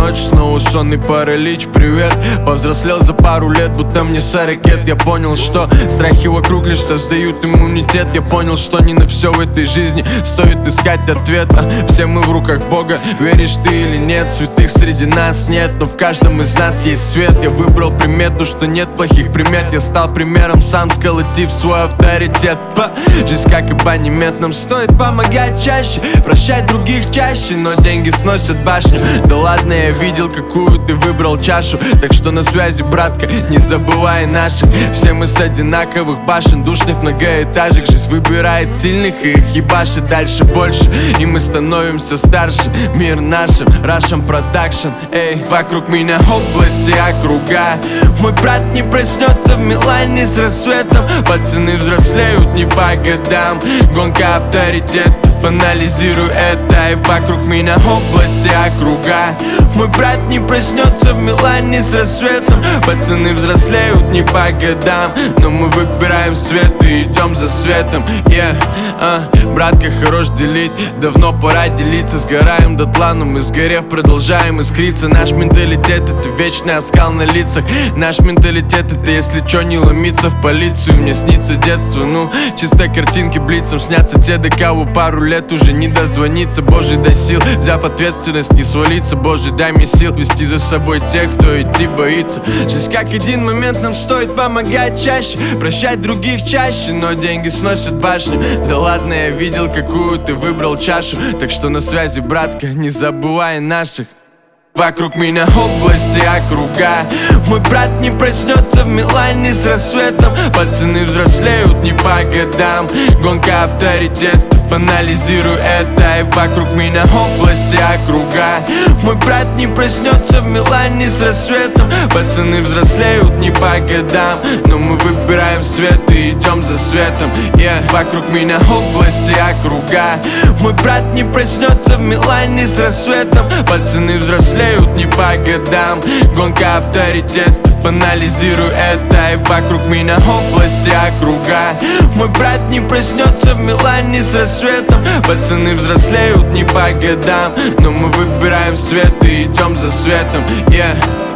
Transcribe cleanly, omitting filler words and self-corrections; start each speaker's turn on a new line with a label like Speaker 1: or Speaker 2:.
Speaker 1: ночь, снова сонный паралич, привет. Повзрослел за пару лет, будто мне 40 лет. Я понял, что страхи вокруг лишь создают иммунитет. Я понял, что не на все в этой жизни стоит искать ответа. Все мы в руках Бога, веришь ты или нет. Святых среди нас нет, но в каждом из нас есть свет. Я выбрал примету, что нет плохих примет. Я стал примером сам, сколотив свой авторитет. Жизнь как и банимет, нам стоит помогать чаще, прощать других чаще, но деньги сносят башню. Да ладно, я видел, какую ты выбрал чашу. Так что на связи, братка, не забывай наших. Все мы с одинаковых башен, душных многоэтажек. Жизнь выбирает сильных и их ебашит дальше больше. И мы становимся старше, мир нашим, Russian Production. Эй, вокруг меня области, округа. Мой брат не проснется в Милане с рассветом. Пацаны взрослеют не по годам. Гонка авторитетов, анализирую это. И вокруг меня области, округа. Мой брат не проснется в Милане с рассветом. Пацаны взрослеют не по годам, но мы выбираем свет и идем за светом. Братка, хорош делить, давно пора делиться. Сгораем дотла, но мы сгорев продолжаем искриться. Наш менталитет — это вечный оскал на лицах. Наш менталитет — это если чё не ломиться в полицию. Мне снится детство, ну, чисто картинки блицом снятся те, до кого пару лет уже не дозвониться. Боже, дай сил, взяв ответственность, не свалиться. Боже, дай мне сил вести за собой тех, кто идти боится. Жизнь как один момент, нам стоит помогать чаще, прощать других чаще, но деньги сносят башню. Да ладно, я видел, какую ты выбрал чашу. Так что на связи, братка, не забывай наших. Вокруг меня области, округа. Мой брат не проснется в Милане с рассветом. Пацаны взрослеют не по годам. Гонка авторитетов, анализирую это. И вокруг меня области, округа. Мой брат не проснется в Милане с рассветом. Пацаны взрослеют не по годам, но мы выбираем свет и идем за светом. Вокруг меня области, округа. Мой брат не проснется в Милане с рассветом. Пацаны взрослеют не по годам. Гонка авторитетов, анализирую это. И вокруг меня области, округа. Мой брат не проснется в Милане с рассветом. Пацаны взрослеют не по годам, но мы выбираем свет и идем за светом.